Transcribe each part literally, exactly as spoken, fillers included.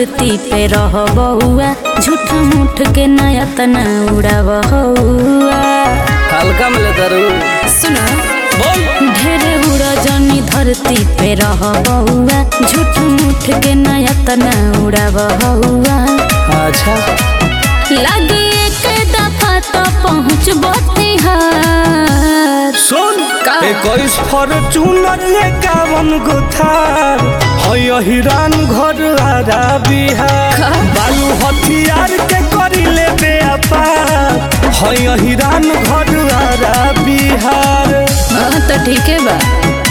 धरती पे रह बहुआ, झूठ मूठ के नया तना उड़ा बहुआ। हल्का में लेतरू सुना बोल ढेरे उड़ा जनी धरती पे रह बहुआ, झूठ मूठ के नया तना उड़ा बहुआ। अच्छा लगे एक दफा तो पहुँच बतिहार। सुन इक्कीस फॉर्चूनर एकावन गो थार है हिरान घर आरा बिहार। बालू हथियार के करी ले व्यापार है हिरान घर आरा बिहार। हाँ तो ठीक है बा।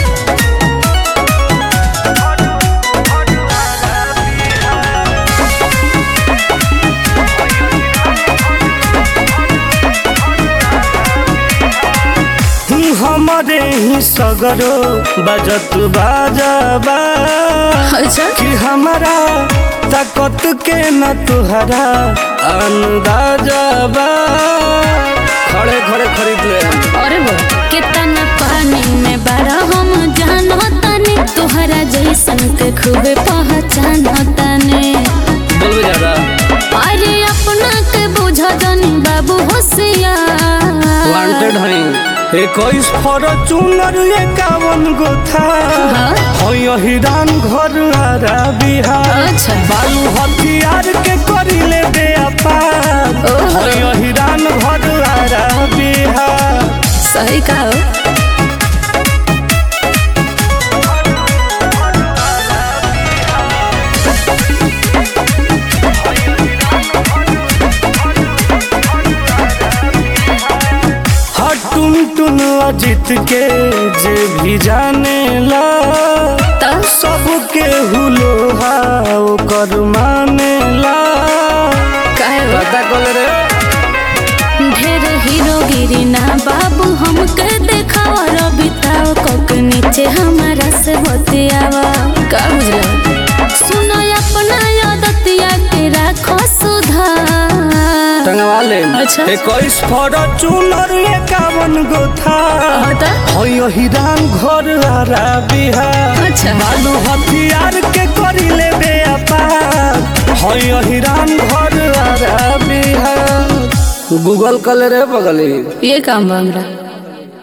हमारे ही सगरो बजत बाजाबा। अच्छा कि हमारा ताकत के न तुहरा अंदाजाबा। खड़े खड़े खरीद ले। अरे वो कितना पानी में बड़ा हम जानो तने, तुहरा जैसन के खूबे पहचानो तने। बोलबे ज्यादा अरे अपना के बुझा जानी बाबू होशियार। वांटेड है इक्कीस फॉर्चूनर एकावन गो थार है हिरान घर आरा बिहार। अच्छा बालू हथियार के करी ले व्यापार है हिरान घर आरा बिहार। सही कहो। टुन टुन अजित के जे भी जाने ला सबके हुलो हाओ कर माने ला। पता कल रे ढेर हीरोगिरी ना बाबू हमके देखावा, रबिताओ कोक नीचे हमारा से बतियावा। का बुझला सुनो अपना आदतिया के राखो सुधार। टंगवा ले। अच्छा इक्कीस फॉर्चूनर एकावन गो थार है हिरान घर आरा बिहार। अच्छा बालू हथियार के करी ले व्यापार है हिरान घर आरा बिहार। गूगल कल रे बगली ये काम बा हमरा।